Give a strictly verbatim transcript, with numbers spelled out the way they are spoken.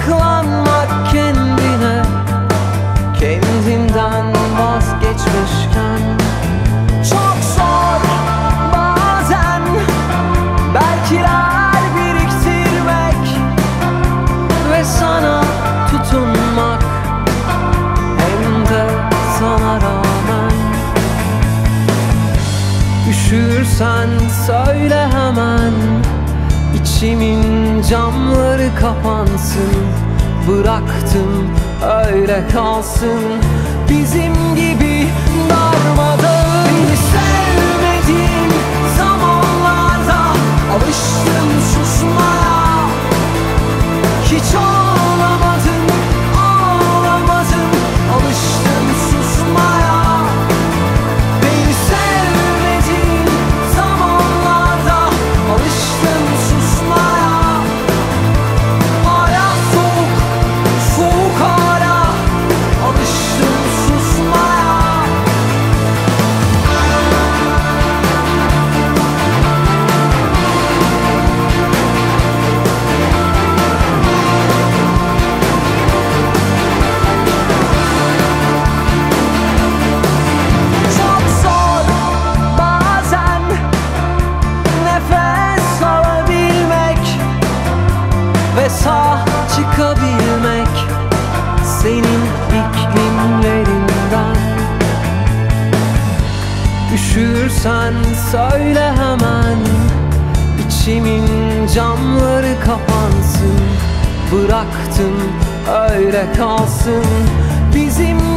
saklanmak kendine, kendinden vazgeçmişken. Çok zor bazen belkiler biriktirmek ve sana tutunmak, hem de sana rağmen. Üşürsen söyle hemen, İçimin camları kapansın. Bıraktım öyle kalsın, bizim gibi darmadağın. Beni sevmediğin zamanlarda alıştım susmaya. Hiç ağlamadım, ağlamadım, alıştım susmaya. Beni sevmediğin zamanlarda alıştım susmaya. Hala soğuk, soğuk hala, alıştım susmaya. Çok zor bazen nefes alabilmek ve sağ çıkabilmek senin iklimlerinden. Üşürsen söyle hemen, İçimin camları kapansın. Bıraktım öyle kalsın, bizim